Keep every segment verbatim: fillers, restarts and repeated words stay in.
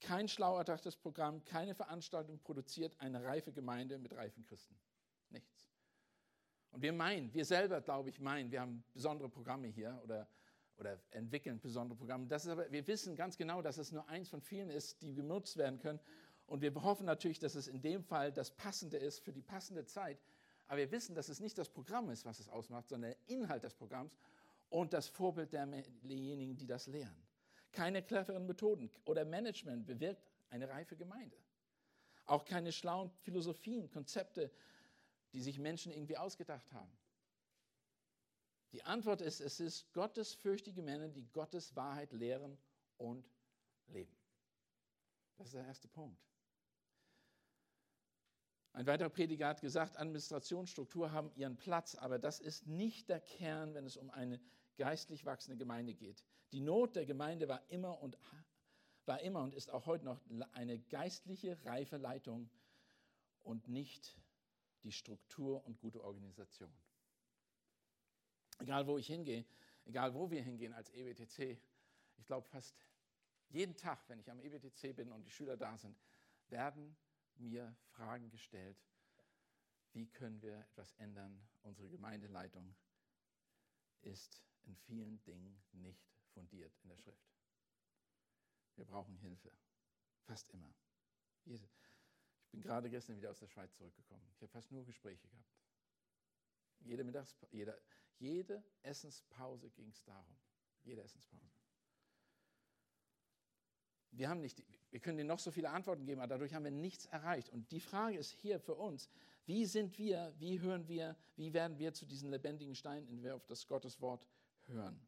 Kein schlau erdachtes Programm, keine Veranstaltung produziert eine reife Gemeinde mit reifen Christen. Nichts. Und wir meinen, wir selber, glaube ich, meinen, wir haben besondere Programme hier oder, oder entwickeln besondere Programme. Das ist aber, wir wissen ganz genau, dass es nur eins von vielen ist, die genutzt werden können. Und wir hoffen natürlich, dass es in dem Fall das Passende ist für die passende Zeit. Aber wir wissen, dass es nicht das Programm ist, was es ausmacht, sondern der Inhalt des Programms und das Vorbild derjenigen, die das lehren. Keine cleveren Methoden oder Management bewirkt eine reife Gemeinde. Auch keine schlauen Philosophien, Konzepte, die sich Menschen irgendwie ausgedacht haben. Die Antwort ist, es ist gottesfürchtige Männer, die Gottes Wahrheit lehren und leben. Das ist der erste Punkt. Ein weiterer Prediger hat gesagt, Administrationsstruktur haben ihren Platz, aber das ist nicht der Kern, wenn es um eine geistlich wachsende Gemeinde geht. Die Not der Gemeinde war immer und, war immer und ist auch heute noch eine geistliche, reife Leitung und nicht die Struktur und gute Organisation. Egal, wo ich hingehe, egal, wo wir hingehen als E B T C, ich glaube fast jeden Tag, wenn ich am E B T C bin und die Schüler da sind, werden mir Fragen gestellt, wie können wir etwas ändern? Unsere Gemeindeleitung ist in vielen Dingen nicht fundiert in der Schrift. Wir brauchen Hilfe, fast immer. Ich bin gerade gestern wieder aus der Schweiz zurückgekommen. Ich habe fast nur Gespräche gehabt. Jede, Mittagspa- jede, jede Essenspause ging es darum. Jede Essenspause. Wir, haben nicht, wir können dir noch so viele Antworten geben, aber dadurch haben wir nichts erreicht. Und die Frage ist hier für uns, wie sind wir, wie hören wir, wie werden wir zu diesen lebendigen Steinen, in wir auf das Gottes Wort hören?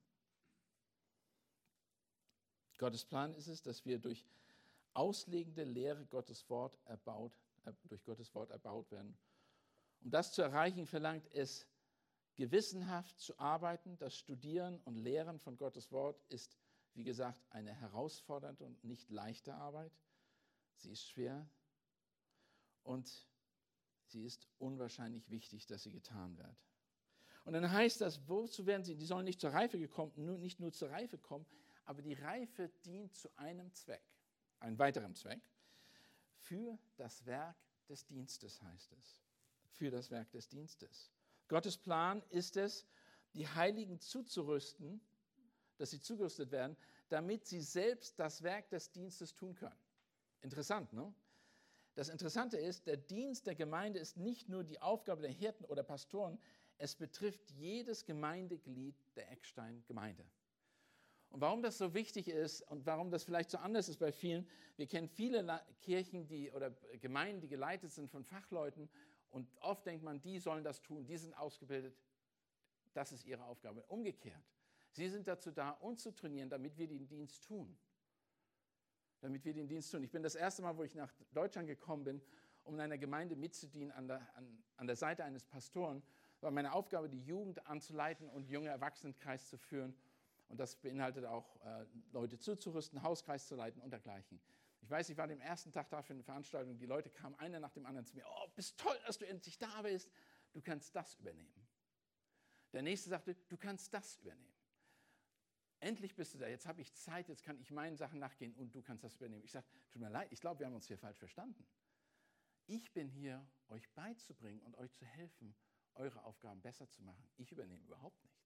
Gottes Plan ist es, dass wir durch auslegende Lehre Gottes Wort erbaut, äh, durch Gottes Wort erbaut werden. Um das zu erreichen, verlangt es, gewissenhaft zu arbeiten. Das Studieren und Lehren von Gottes Wort ist, wie gesagt, eine herausfordernde und nicht leichte Arbeit. Sie ist schwer und sie ist unwahrscheinlich wichtig, dass sie getan wird. Und dann heißt das, wozu werden sie? Die sollen nicht zur Reife gekommen, nur, nicht nur zur Reife kommen, aber die Reife dient zu einem Zweck, einem weiteren Zweck, für das Werk des Dienstes heißt es. Für das Werk des Dienstes. Gottes Plan ist es, die Heiligen zuzurüsten, dass sie zugerüstet werden, damit sie selbst das Werk des Dienstes tun können. Interessant, ne? Das Interessante ist, der Dienst der Gemeinde ist nicht nur die Aufgabe der Hirten oder Pastoren, es betrifft jedes Gemeindeglied der Eckstein-Gemeinde. Und warum das so wichtig ist und warum das vielleicht so anders ist bei vielen, wir kennen viele Kirchen die, oder Gemeinden, die geleitet sind von Fachleuten und oft denkt man, die sollen das tun, die sind ausgebildet, das ist ihre Aufgabe. Umgekehrt, sie sind dazu da, uns zu trainieren, damit wir den Dienst tun. Damit wir den Dienst tun. Ich bin das erste Mal, wo ich nach Deutschland gekommen bin, um in einer Gemeinde mitzudienen an der, an, an der Seite eines Pastoren, war meine Aufgabe, die Jugend anzuleiten und junge Erwachsenenkreis zu führen. Und das beinhaltet auch, äh, Leute zuzurüsten, Hauskreis zu leiten und dergleichen. Ich weiß, ich war den ersten Tag da für eine Veranstaltung, die Leute kamen einer nach dem anderen zu mir, oh, bist toll, dass du endlich da bist, du kannst das übernehmen. Der nächste sagte, du kannst das übernehmen. Endlich bist du da, jetzt habe ich Zeit, jetzt kann ich meinen Sachen nachgehen und du kannst das übernehmen. Ich sage, tut mir leid, ich glaube, wir haben uns hier falsch verstanden. Ich bin hier, euch beizubringen und euch zu helfen, eure Aufgaben besser zu machen. Ich übernehme überhaupt nichts.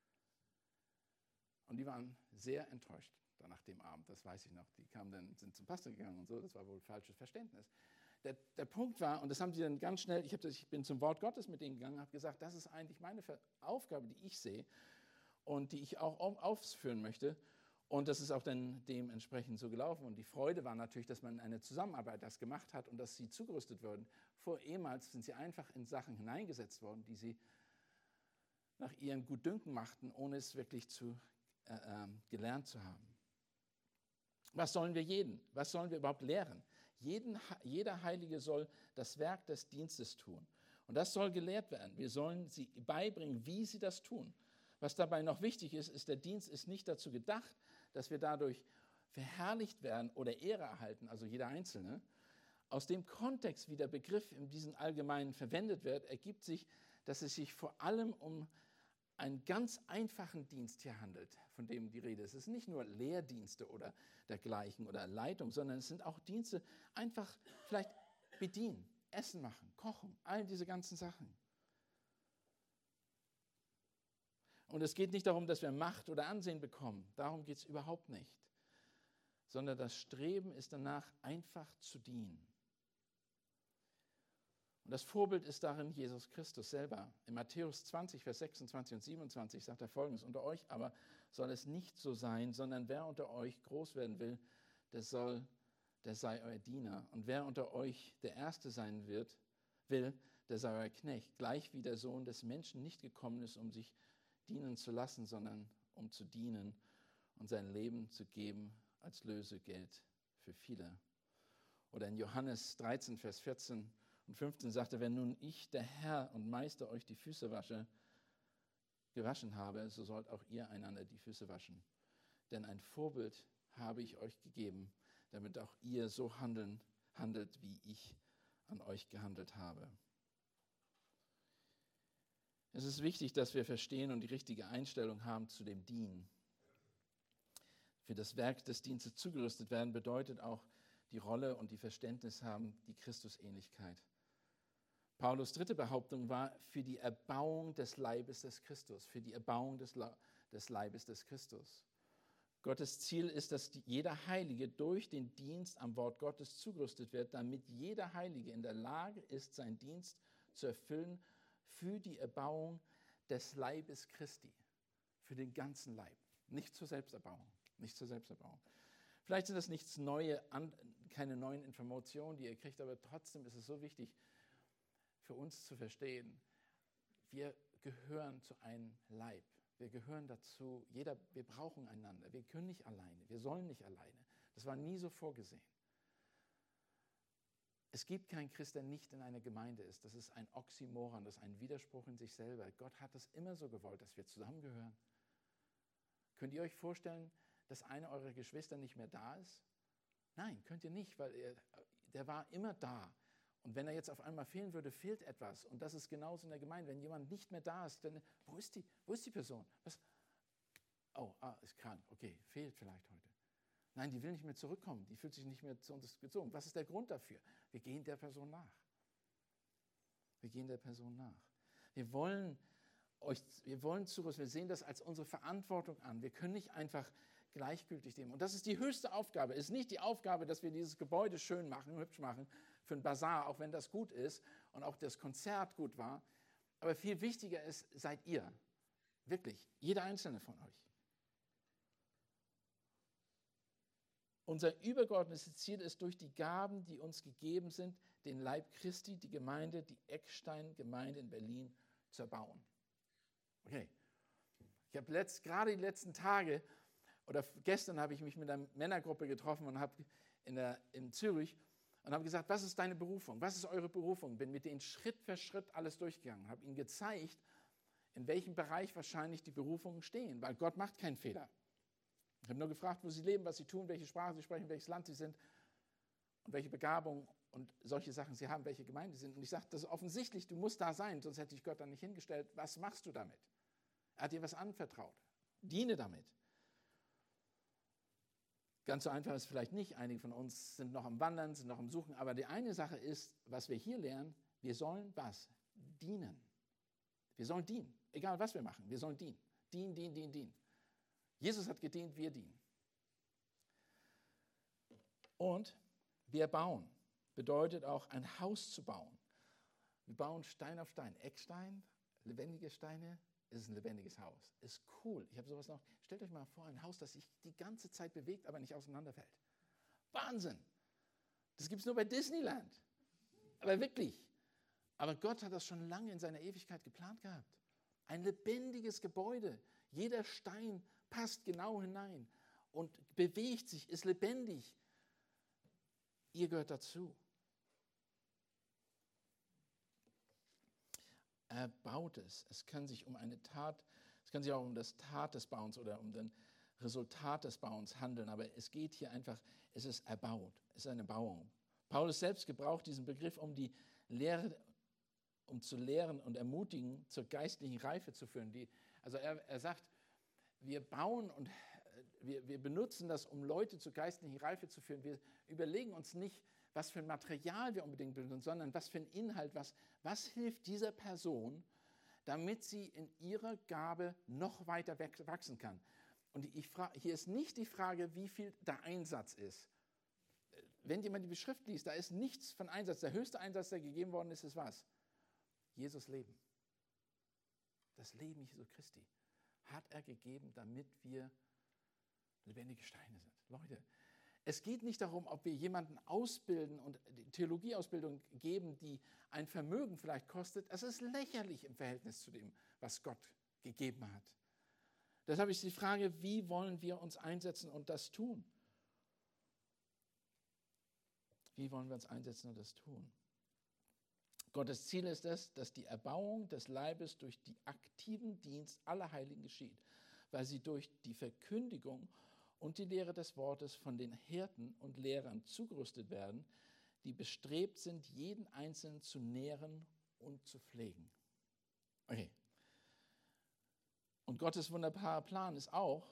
Und die waren sehr enttäuscht dann nach dem Abend, das weiß ich noch. Die kamen dann, sind zum Pastor gegangen und so, das war wohl falsches Verständnis. Der, der Punkt war, und das haben sie dann ganz schnell, ich, hab das, ich bin zum Wort Gottes mit denen gegangen, habe gesagt, das ist eigentlich meine Aufgabe, die ich sehe und die ich auch ausführen möchte. Und das ist auch dann dementsprechend so gelaufen. Und die Freude war natürlich, dass man eine Zusammenarbeit das gemacht hat und dass sie zugerüstet wurden. Vor ehemals sind sie einfach in Sachen hineingesetzt worden, die sie nach ihrem Gutdünken machten, ohne es wirklich zu, äh, äh, gelernt zu haben. Was sollen wir jeden? Was sollen wir überhaupt lehren? Jeden, jeder Heilige soll das Werk des Dienstes tun. Und das soll gelehrt werden. Wir sollen sie beibringen, wie sie das tun. Was dabei noch wichtig ist, ist, der Dienst ist nicht dazu gedacht, dass wir dadurch verherrlicht werden oder Ehre erhalten, also jeder Einzelne. Aus dem Kontext, wie der Begriff in diesem Allgemeinen verwendet wird, ergibt sich, dass es sich vor allem um einen ganz einfachen Dienst hier handelt, von dem die Rede ist. Es sind nicht nur Lehrdienste oder dergleichen oder Leitung, sondern es sind auch Dienste, einfach vielleicht bedienen, Essen machen, kochen, all diese ganzen Sachen. Und es geht nicht darum, dass wir Macht oder Ansehen bekommen. Darum geht es überhaupt nicht. Sondern das Streben ist danach, einfach zu dienen. Und das Vorbild ist darin Jesus Christus selber. In Matthäus zwanzig, Vers sechsundzwanzig und siebenundzwanzig sagt er Folgendes: Unter euch aber soll es nicht so sein, sondern wer unter euch groß werden will, der soll, der sei euer Diener. Und wer unter euch der Erste sein wird, will, der sei euer Knecht. Gleich wie der Sohn des Menschen nicht gekommen ist, um sich dienen zu lassen, sondern um zu dienen und sein Leben zu geben als Lösegeld für viele. Oder in Johannes dreizehn, Vers vierzehn und fünfzehn sagt er, wenn nun ich, der Herr und Meister, euch die Füße wasche, gewaschen habe, so sollt auch ihr einander die Füße waschen. Denn ein Vorbild habe ich euch gegeben, damit auch ihr so handeln, handelt, wie ich an euch gehandelt habe. Es ist wichtig, dass wir verstehen und die richtige Einstellung haben zu dem Dienen. Für das Werk des Dienstes zugerüstet werden bedeutet auch die Rolle und die Verständnis haben, die Christusähnlichkeit. Paulus' dritte Behauptung war für die Erbauung des Leibes des Christus, für die Erbauung des, Le- des Leibes des Christus. Gottes Ziel ist, dass die, jeder Heilige durch den Dienst am Wort Gottes zugerüstet wird, damit jeder Heilige in der Lage ist, seinen Dienst zu erfüllen für die Erbauung des Leibes Christi, für den ganzen Leib, nicht zur Selbsterbauung, nicht zur Selbsterbauung. Vielleicht sind das nichts neue, keine neuen Informationen, die ihr kriegt, aber trotzdem ist es so wichtig für uns zu verstehen, wir gehören zu einem Leib. Wir gehören dazu, jeder, wir brauchen einander. Wir können nicht alleine, wir sollen nicht alleine. Das war nie so vorgesehen. Es gibt keinen Christ, der nicht in einer Gemeinde ist. Das ist ein Oxymoron, das ist ein Widerspruch in sich selber. Gott hat es immer so gewollt, dass wir zusammengehören. Könnt ihr euch vorstellen, dass einer eurer Geschwister nicht mehr da ist? Nein, könnt ihr nicht, weil er, der war immer da. Und wenn er jetzt auf einmal fehlen würde, fehlt etwas. Und das ist genauso in der Gemeinde. Wenn jemand nicht mehr da ist, dann, wo ist die, wo ist die Person? Was? Oh, ah, ist krank. Okay, fehlt vielleicht heute. Nein, die will nicht mehr zurückkommen. Die fühlt sich nicht mehr zu uns gezogen. Was ist der Grund dafür? Wir gehen der Person nach. Wir gehen der Person nach. Wir wollen euch, wir wollen zurüsten. Wir sehen das als unsere Verantwortung an. Wir können nicht einfach gleichgültig nehmen. Und das ist die höchste Aufgabe. Es ist nicht die Aufgabe, dass wir dieses Gebäude schön machen, hübsch machen für einen Bazar, auch wenn das gut ist und auch das Konzert gut war. Aber viel wichtiger ist, seid ihr. Wirklich, jeder einzelne von euch. Unser übergeordnetes Ziel ist, durch die Gaben, die uns gegeben sind, den Leib Christi, die Gemeinde, die Eckstein-Gemeinde in Berlin zu erbauen. Okay. Ich habe letzt, gerade die letzten Tage oder gestern habe ich mich mit einer Männergruppe getroffen und habe in, der, in Zürich und habe gesagt, was ist deine Berufung? Was ist eure Berufung? Bin mit denen Schritt für Schritt alles durchgegangen, habe ihnen gezeigt, in welchem Bereich wahrscheinlich die Berufungen stehen, weil Gott macht keinen Fehler. Ich habe nur gefragt, wo sie leben, was sie tun, welche Sprache sie sprechen, welches Land sie sind und welche Begabung und solche Sachen sie haben, welche Gemeinde sie sind. Und ich sagte, das ist offensichtlich, du musst da sein, sonst hätte ich Gott dann nicht hingestellt. Was machst du damit? Er hat dir was anvertraut. Diene damit. Ganz so einfach ist es vielleicht nicht. Einige von uns sind noch am Wandern, sind noch am Suchen. Aber die eine Sache ist, was wir hier lernen, wir sollen was? Dienen. Wir sollen dienen. Egal, was wir machen, wir sollen dienen. Dienen, dienen, dienen, dienen. Jesus hat gedient, wir dienen. Und wir bauen. Bedeutet auch, ein Haus zu bauen. Wir bauen Stein auf Stein. Eckstein, lebendige Steine, ist ein lebendiges Haus. Ist cool. Ich habe sowas noch. Stellt euch mal vor, ein Haus, das sich die ganze Zeit bewegt, aber nicht auseinanderfällt. Wahnsinn. Das gibt es nur bei Disneyland. Aber wirklich. Aber Gott hat das schon lange in seiner Ewigkeit geplant gehabt. Ein lebendiges Gebäude. Jeder Stein passt genau hinein und bewegt sich, ist lebendig. Ihr gehört dazu. Er baut es. Es kann sich um eine Tat, es kann sich auch um das Tat des Bauens oder um das Resultat des Bauens handeln, aber es geht hier einfach, es ist erbaut, es ist eine Bauung. Paulus selbst gebraucht diesen Begriff, um die Lehre, um zu lehren und ermutigen, zur geistlichen Reife zu führen. Die Also er, er sagt, wir bauen und wir, wir benutzen das, um Leute zur geistlichen Reife zu führen. Wir überlegen uns nicht, was für ein Material wir unbedingt benutzen, sondern was für ein Inhalt, was, was hilft dieser Person, damit sie in ihrer Gabe noch weiter wachsen kann. Und ich frage, hier ist nicht die Frage, wie viel der Einsatz ist. Wenn jemand die Schrift liest, da ist nichts von Einsatz. Der höchste Einsatz, der gegeben worden ist, ist was? Jesus Leben. Das Leben Jesu Christi hat er gegeben, damit wir lebendige Steine sind. Leute, es geht nicht darum, ob wir jemanden ausbilden und die Theologieausbildung geben, die ein Vermögen vielleicht kostet. Es ist lächerlich im Verhältnis zu dem, was Gott gegeben hat. Deshalb ist die Frage, wie wollen wir uns einsetzen und das tun? Wie wollen wir uns einsetzen und das tun? Gottes Ziel ist es, dass die Erbauung des Leibes durch den aktiven Dienst aller Heiligen geschieht, weil sie durch die Verkündigung und die Lehre des Wortes von den Hirten und Lehrern zugerüstet werden, die bestrebt sind, jeden Einzelnen zu nähren und zu pflegen. Okay. Und Gottes wunderbarer Plan ist auch,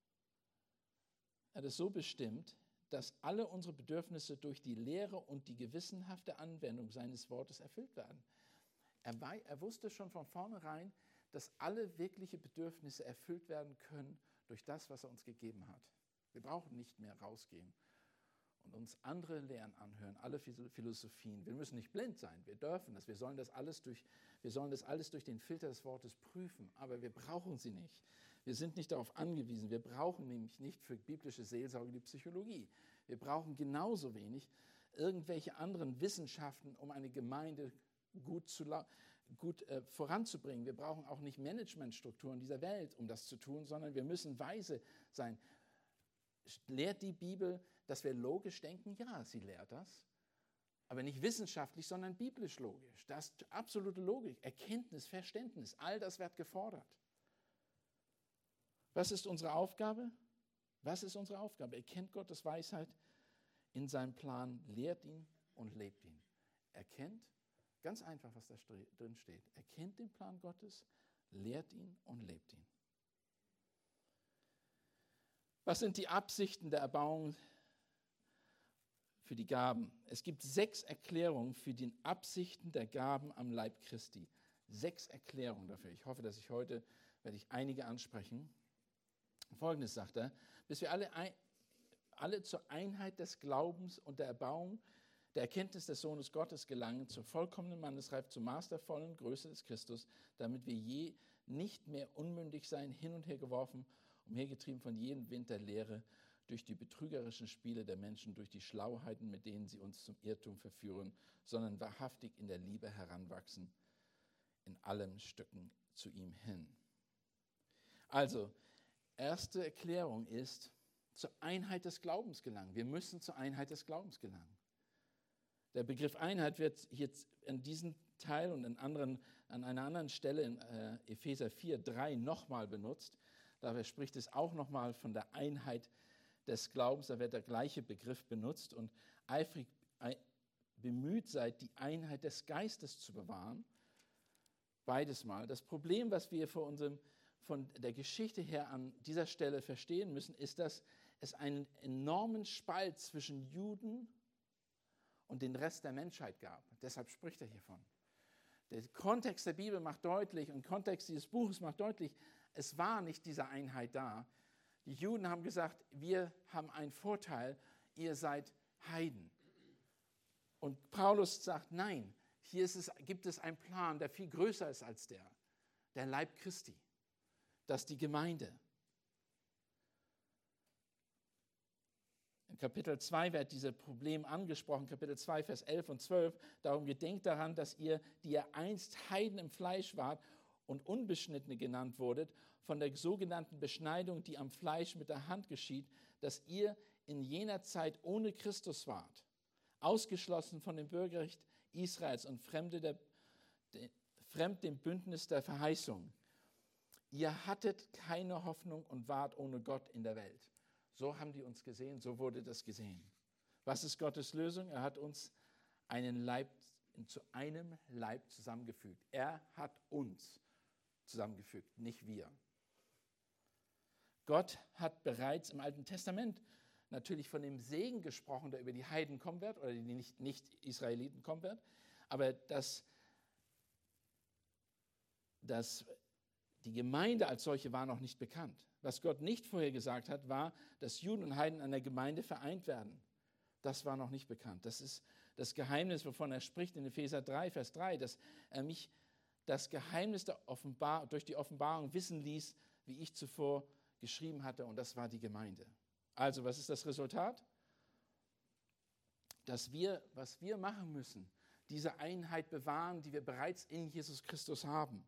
er hat es so bestimmt, dass alle unsere Bedürfnisse durch die Lehre und die gewissenhafte Anwendung seines Wortes erfüllt werden. Er, war, er wusste schon von vornherein, dass alle wirklichen Bedürfnisse erfüllt werden können durch das, was er uns gegeben hat. Wir brauchen nicht mehr rausgehen und uns andere Lehren anhören, alle Philosophien. Wir müssen nicht blind sein, wir dürfen das. Wir sollen das alles durch, wir sollen das alles durch den Filter des Wortes prüfen, aber wir brauchen sie nicht. Wir sind nicht darauf angewiesen. Wir brauchen nämlich nicht für biblische Seelsorge die Psychologie. Wir brauchen genauso wenig irgendwelche anderen Wissenschaften, um eine Gemeinde gut, zu, gut äh, voranzubringen. Wir brauchen auch nicht Managementstrukturen dieser Welt, um das zu tun, sondern wir müssen weise sein. Lehrt die Bibel, dass wir logisch denken? Ja, sie lehrt das. Aber nicht wissenschaftlich, sondern biblisch logisch. Das ist absolute Logik, Erkenntnis, Verständnis, all das wird gefordert. Was ist unsere Aufgabe? Was ist unsere Aufgabe? Erkennt Gottes Weisheit in seinem Plan, lehrt ihn und lebt ihn. Erkennt, ganz einfach, was da drin steht, erkennt den Plan Gottes, lehrt ihn und lebt ihn. Was sind die Absichten der Erbauung für die Gaben? Es gibt sechs Erklärungen für die Absichten der Gaben am Leib Christi. Sechs Erklärungen dafür. Ich hoffe, dass ich heute, werde ich einige ansprechen. Folgendes sagt er, bis wir alle, ein, alle zur Einheit des Glaubens und der Erbauung, der Erkenntnis des Sohnes Gottes gelangen, zur vollkommenen Mannesreife, zur maßvollen Größe des Christus, damit wir je nicht mehr unmündig sein, hin und her geworfen, umhergetrieben von jedem Wind der Lehre, durch die betrügerischen Spiele der Menschen, durch die Schlauheiten, mit denen sie uns zum Irrtum verführen, sondern wahrhaftig in der Liebe heranwachsen, in allen Stücken zu ihm hin. Also, erste Erklärung ist, zur Einheit des Glaubens gelangen. Wir müssen zur Einheit des Glaubens gelangen. Der Begriff Einheit wird jetzt in diesem Teil und in anderen, an einer anderen Stelle in äh, Epheser vier, drei nochmal benutzt. Dabei spricht es auch nochmal von der Einheit des Glaubens. Da wird der gleiche Begriff benutzt und eifrig bemüht seid, die Einheit des Geistes zu bewahren. Beides mal. Das Problem, was wir von, unserem, von der Geschichte her an dieser Stelle verstehen müssen, ist, dass es einen enormen Spalt zwischen Juden und den Rest der Menschheit gab. Deshalb spricht er hiervon. Der Kontext der Bibel macht deutlich und der Kontext dieses Buches macht deutlich, es war nicht diese Einheit da. Die Juden haben gesagt, wir haben einen Vorteil, ihr seid Heiden. Und Paulus sagt, nein, hier ist es, gibt es einen Plan, der viel größer ist als der, der Leib Christi, das ist die Gemeinde. In Kapitel zwei wird dieses Problem angesprochen, Kapitel zwei, Vers elf und zwölf. Darum gedenkt daran, dass ihr, die ihr einst Heiden im Fleisch wart und Unbeschnittene genannt wurdet, von der sogenannten Beschneidung, die am Fleisch mit der Hand geschieht, dass ihr in jener Zeit ohne Christus wart, ausgeschlossen von dem Bürgerrecht Israels und Fremde der, de, fremd dem Bündnis der Verheißung. Ihr hattet keine Hoffnung und wart ohne Gott in der Welt. So haben die uns gesehen, so wurde das gesehen. Was ist Gottes Lösung? Er hat uns einen Leib, zu einem Leib zusammengefügt. Er hat uns zusammengefügt, nicht wir. Gott hat bereits im Alten Testament natürlich von dem Segen gesprochen, der über die Heiden kommen wird oder die nicht, Nicht-Israeliten kommen wird, aber dass, dass die Gemeinde als solche war noch nicht bekannt. Was Gott nicht vorher gesagt hat, war, dass Juden und Heiden an der Gemeinde vereint werden. Das war noch nicht bekannt. Das ist das Geheimnis, wovon er spricht in Epheser drei, Vers drei, dass er mich das Geheimnis der Offenbar- durch die Offenbarung wissen ließ, wie ich zuvor geschrieben hatte, und das war die Gemeinde. Also, was ist das Resultat? Dass wir, was wir machen müssen, diese Einheit bewahren, die wir bereits in Jesus Christus haben.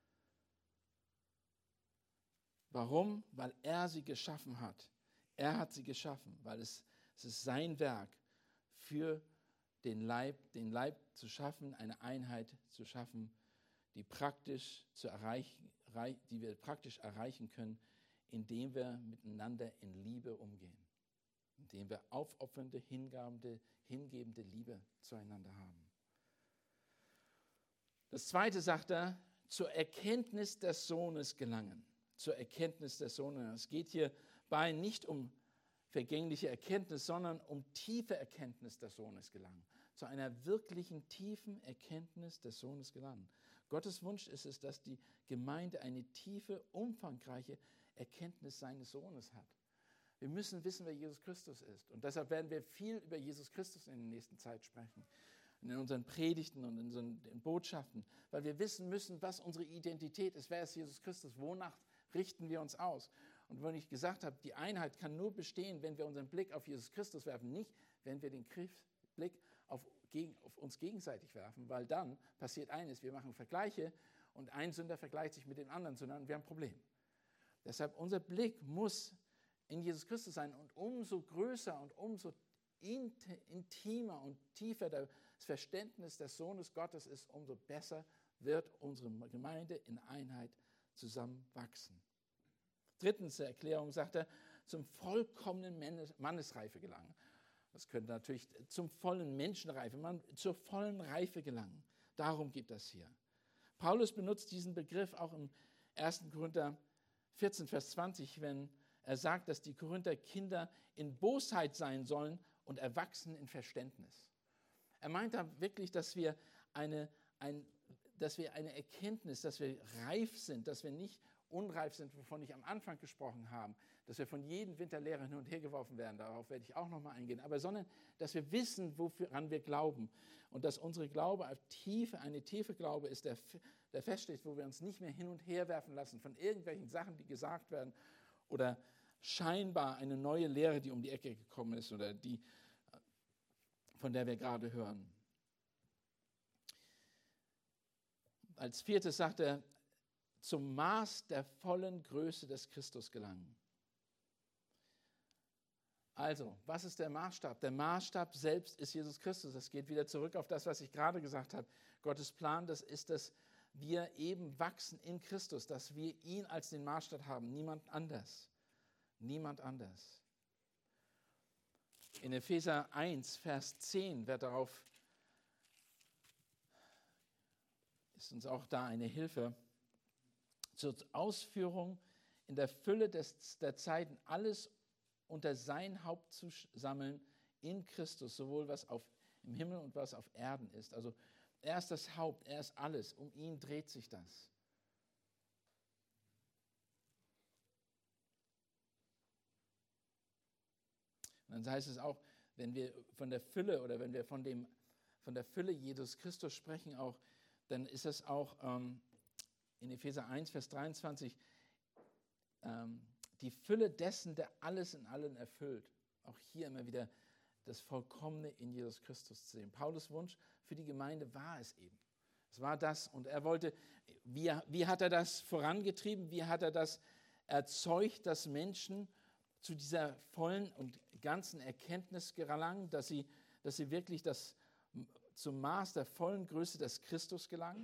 Warum? Weil er sie geschaffen hat. Er hat sie geschaffen, weil es, es ist sein Werk, für den Leib, den Leib zu schaffen, eine Einheit zu schaffen, die praktisch zu erreichen, die wir praktisch erreichen können, indem wir miteinander in Liebe umgehen, indem wir aufopfernde, hingabende, hingebende Liebe zueinander haben. Das Zweite sagt er, zur Erkenntnis des Sohnes gelangen. Zur Erkenntnis des Sohnes. Es geht hierbei nicht um vergängliche Erkenntnis, sondern um tiefe Erkenntnis des Sohnes gelangen. Zu einer wirklichen tiefen Erkenntnis des Sohnes gelangen. Gottes Wunsch ist es, dass die Gemeinde eine tiefe, umfangreiche Erkenntnis seines Sohnes hat. Wir müssen wissen, wer Jesus Christus ist. Und deshalb werden wir viel über Jesus Christus in der nächsten Zeit sprechen. In unseren Predigten und in unseren Botschaften. Weil wir wissen müssen, was unsere Identität ist. Wer ist Jesus Christus? Wonach richten wir uns aus? Und wenn ich gesagt habe, die Einheit kann nur bestehen, wenn wir unseren Blick auf Jesus Christus werfen. Nicht, wenn wir den Blick auf, gegen, auf uns gegenseitig werfen. Weil dann passiert eines. Wir machen Vergleiche und ein Sünder vergleicht sich mit dem anderen Sünder und wir haben ein Problem. Deshalb unser Blick muss in Jesus Christus sein und umso größer und umso intimer und tiefer das Verständnis des Sohnes Gottes ist, umso besser wird unsere Gemeinde in Einheit zusammenwachsen. Drittens, der Erklärung sagt er, zum vollkommenen Mannesreife gelangen. Das könnte natürlich zum vollen Menschenreife, man, zur vollen Reife gelangen. Darum geht das hier. Paulus benutzt diesen Begriff auch im ersten Korinther vierzehn, Vers zwanzig, wenn er sagt, dass die Korinther Kinder in Bosheit sein sollen und erwachsen in Verständnis. Er meint da wirklich, dass wir eine, ein, dass wir eine Erkenntnis, dass wir reif sind, dass wir nicht unreif sind, wovon ich am Anfang gesprochen habe, dass wir von jedem Winterlehrer hin und her geworfen werden, darauf werde ich auch nochmal eingehen, aber sondern, dass wir wissen, woran wir glauben und dass unsere Glaube auf Tiefe, eine tiefe Glaube ist, der, der feststeht, wo wir uns nicht mehr hin und her werfen lassen von irgendwelchen Sachen, die gesagt werden oder scheinbar eine neue Lehre, die um die Ecke gekommen ist oder die, von der wir gerade hören. Als viertes sagt er, zum Maß der vollen Größe des Christus gelangen. Also, was ist der Maßstab? Der Maßstab selbst ist Jesus Christus. Das geht wieder zurück auf das, was ich gerade gesagt habe. Gottes Plan, das ist, dass wir eben wachsen in Christus, dass wir ihn als den Maßstab haben, niemand anders. Niemand anders. In Epheser eins, Vers zehn wird darauf, ist uns auch da eine Hilfe, zur Ausführung in der Fülle des, der Zeiten alles unter sein Haupt zu sammeln in Christus, sowohl was auf, im Himmel und was auf Erden ist. Also er ist das Haupt, er ist alles, um ihn dreht sich das. Und dann heißt es auch, wenn wir von der Fülle oder wenn wir von, dem, von der Fülle Jesus Christus sprechen, auch, dann ist es auch ähm, in Epheser eins, Vers dreiundzwanzig, ähm, die Fülle dessen, der alles in allen erfüllt. Auch hier immer wieder das Vollkommene in Jesus Christus zu sehen. Paulus Wunsch für die Gemeinde war es eben. Es war das und er wollte, wie, wie hat er das vorangetrieben, wie hat er das erzeugt, dass Menschen zu dieser vollen und ganzen Erkenntnis gelangen, dass sie, dass sie wirklich das, zum Maß der vollen Größe des Christus gelangen.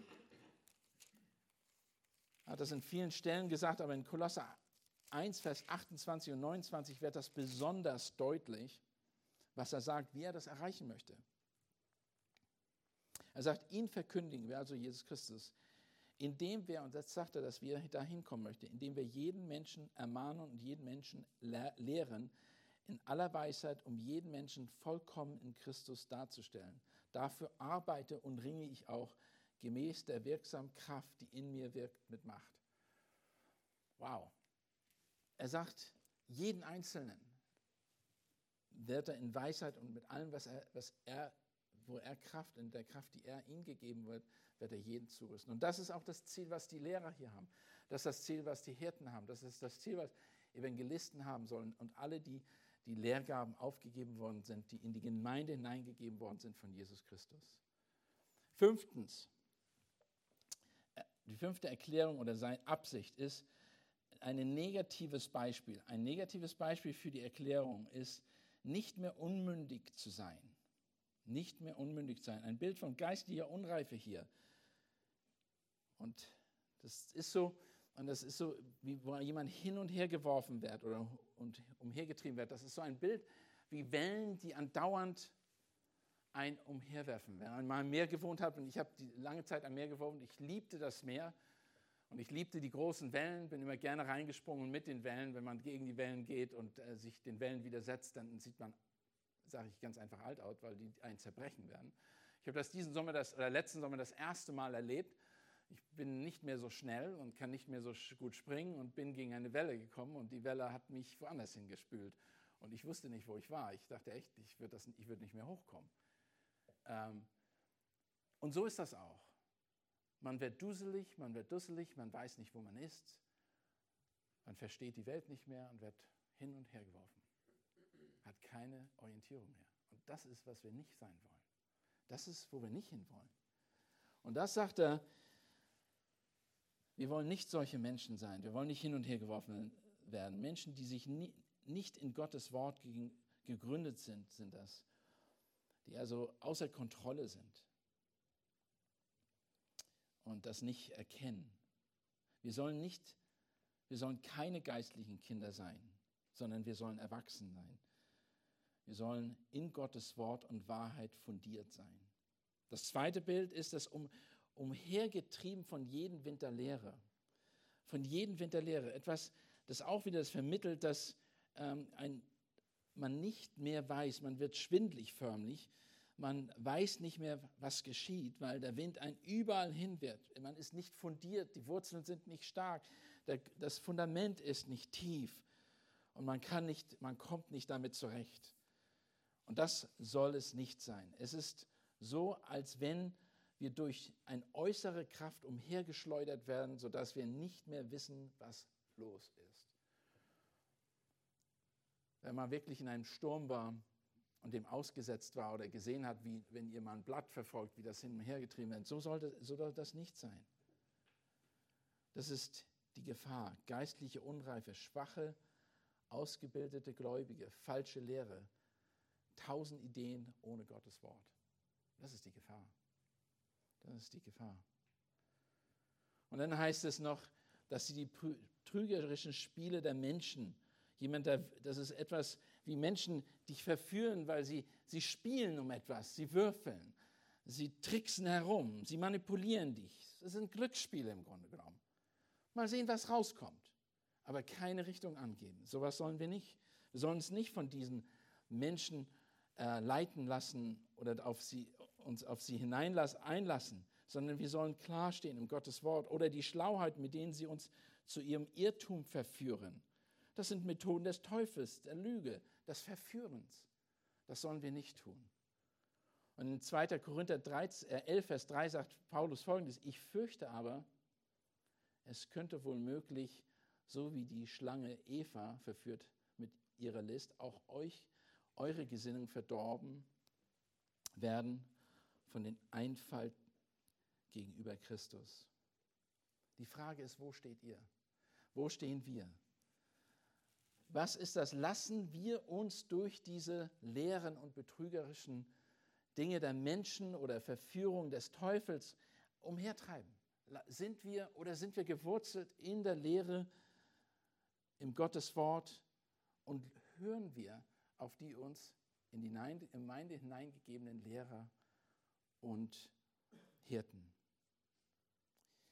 Er hat das in vielen Stellen gesagt, aber in Kolosser eins, Vers achtundzwanzig und neunundzwanzig wird das besonders deutlich, was er sagt, wie er das erreichen möchte. Er sagt, ihn verkündigen wir, also Jesus Christus, indem wir, und das sagt er, dass wir dahin kommen möchten, indem wir jeden Menschen ermahnen und jeden Menschen lehren, in aller Weisheit, um jeden Menschen vollkommen in Christus darzustellen. Dafür arbeite und ringe ich auch gemäß der wirksamen Kraft, die in mir wirkt, mit Macht. Wow. Er sagt, jeden Einzelnen wird er in Weisheit und mit allem, was er, was er, wo er Kraft, in der Kraft, die er ihm gegeben wird, wird er jeden zurüsten. Und das ist auch das Ziel, was die Lehrer hier haben. Das ist das Ziel, was die Hirten haben. Das ist das Ziel, was Evangelisten haben sollen. Und alle, die die Lehrgaben aufgegeben worden sind, die in die Gemeinde hineingegeben worden sind von Jesus Christus. Fünftens, die fünfte Erklärung oder seine Absicht ist ein negatives Beispiel. Ein negatives Beispiel für die Erklärung ist, nicht mehr unmündig zu sein. Nicht mehr unmündig zu sein. Ein Bild von geistlicher Unreife hier. Und das ist so, und das ist so, wie wo jemand hin und her geworfen wird oder und umhergetrieben wird. Das ist so ein Bild wie Wellen, die andauernd ein umherwerfen. Wenn man mal am Meer gewohnt hat, und ich habe die lange Zeit am Meer gewohnt, ich liebte das Meer und ich liebte die großen Wellen, bin immer gerne reingesprungen mit den Wellen. Wenn man gegen die Wellen geht und äh, sich den Wellen widersetzt, dann sieht man, sage ich ganz einfach, alt aus, weil die einen zerbrechen werden. Ich habe das diesen Sommer, das, oder letzten Sommer das erste Mal erlebt. Ich bin nicht mehr so schnell und kann nicht mehr so gut springen und bin gegen eine Welle gekommen und die Welle hat mich woanders hingespült. Und ich wusste nicht, wo ich war. Ich dachte echt, ich würde würd nicht mehr hochkommen. Ähm, und so ist das auch. Man wird duselig, man wird dusselig, man weiß nicht, wo man ist. Man versteht die Welt nicht mehr und wird hin und her geworfen. Hat keine Orientierung mehr. Und das ist, was wir nicht sein wollen. Das ist, wo wir nicht hinwollen. Und das sagt er, wir wollen nicht solche Menschen sein. Wir wollen nicht hin und her geworfen werden. Menschen, die sich nie, nicht in Gottes Wort gegen, gegründet sind, sind das. Die also außer Kontrolle sind und das nicht erkennen. Wir sollen nicht, wir sollen keine geistlichen Kinder sein, sondern wir sollen erwachsen sein. Wir sollen in Gottes Wort und Wahrheit fundiert sein. Das zweite Bild ist das um, umhergetrieben von jedem Wind der Lehre. Von jedem Wind der Lehre. Etwas, das auch wieder das vermittelt, dass ähm, ein, man nicht mehr weiß, man wird schwindlig förmlich, man weiß nicht mehr, was geschieht, weil der Wind einen überall hin wird. Man ist nicht fundiert, die Wurzeln sind nicht stark, der, das Fundament ist nicht tief und man kann nicht, man kommt nicht damit zurecht. Und das soll es nicht sein. Es ist so, als wenn wir durch eine äußere Kraft umhergeschleudert werden, sodass wir nicht mehr wissen, was los ist. Wenn man wirklich in einem Sturm war und dem ausgesetzt war oder gesehen hat, wie wenn ihr mal ein Blatt verfolgt, wie das hin und her getrieben wird, so sollte, so sollte das nicht sein. Das ist die Gefahr. Geistliche Unreife, schwache, ausgebildete Gläubige, falsche Lehre, tausend Ideen ohne Gottes Wort. Das ist die Gefahr. Das ist die Gefahr. Und dann heißt es noch, dass sie die trügerischen Spiele der Menschen, jemand, der, das ist etwas wie Menschen dich verführen, weil sie, sie spielen um etwas, sie würfeln, sie tricksen herum, sie manipulieren dich. Das sind Glücksspiele im Grunde genommen. Mal sehen, was rauskommt, aber keine Richtung angeben. Sowas sollen wir nicht. Wir sollen uns nicht von diesen Menschen äh, leiten lassen oder auf sie, uns auf sie hineinlassen, einlassen, sondern wir sollen klarstehen im Gottes Wort oder die Schlauheit, mit denen sie uns zu ihrem Irrtum verführen. Das sind Methoden des Teufels, der Lüge, des Verführens. Das sollen wir nicht tun. Und in zweiter Korinther elf, Vers drei sagt Paulus Folgendes: Ich fürchte aber, es könnte wohl möglich, so wie die Schlange Eva verführt mit ihrer List, auch euch, eure Gesinnung verdorben werden von den Einfall gegenüber Christus. Die Frage ist, wo steht ihr? Wo stehen wir? Was ist das? Lassen wir uns durch diese leeren und betrügerischen Dinge der Menschen oder Verführung des Teufels umhertreiben? Sind wir oder sind wir gewurzelt in der Lehre, im Gotteswort und hören wir auf die uns in die Gemeinde hineingegebenen Lehrer und Hirten?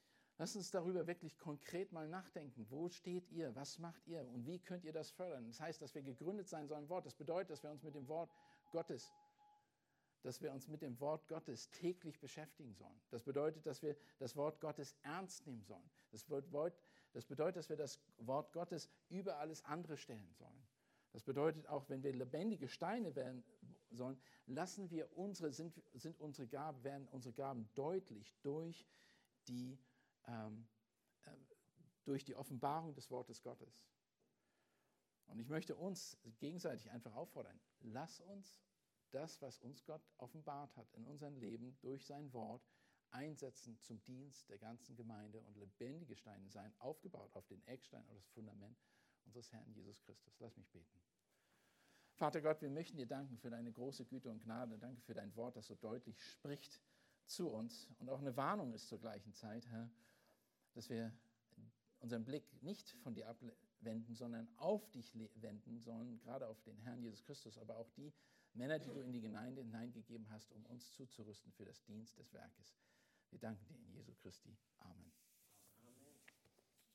Lasst uns darüber wirklich konkret mal nachdenken. Wo steht ihr? Was macht ihr? Und wie könnt ihr das fördern? Das heißt, dass wir gegründet sein sollen im Wort. Das bedeutet, dass wir uns mit dem Wort Gottes, dass wir uns mit dem Wort Gottes täglich beschäftigen sollen. Das bedeutet, dass wir das Wort Gottes ernst nehmen sollen. Das bedeutet, das bedeutet, dass wir das Wort Gottes über alles andere stellen sollen. Das bedeutet auch, wenn wir lebendige Steine werden sollen, lassen wir unsere, sind, sind unsere Gaben, werden unsere Gaben deutlich durch die Ähm, äh, durch die Offenbarung des Wortes Gottes. Und ich möchte uns gegenseitig einfach auffordern, lass uns das, was uns Gott offenbart hat in unserem Leben durch sein Wort, einsetzen zum Dienst der ganzen Gemeinde und lebendige Steine sein, aufgebaut auf den Eckstein oder das Fundament unseres Herrn Jesus Christus. Lass mich beten. Vater Gott, wir möchten dir danken für deine große Güte und Gnade. Danke für dein Wort, das so deutlich spricht zu uns und auch eine Warnung ist zur gleichen Zeit, Herr, dass wir unseren Blick nicht von dir abwenden, sondern auf dich wenden sollen, gerade auf den Herrn Jesus Christus, aber auch die Männer, die du in die Gemeinde hineingegeben hast, um uns zuzurüsten für das Dienst des Werkes. Wir danken dir in Jesu Christi. Amen.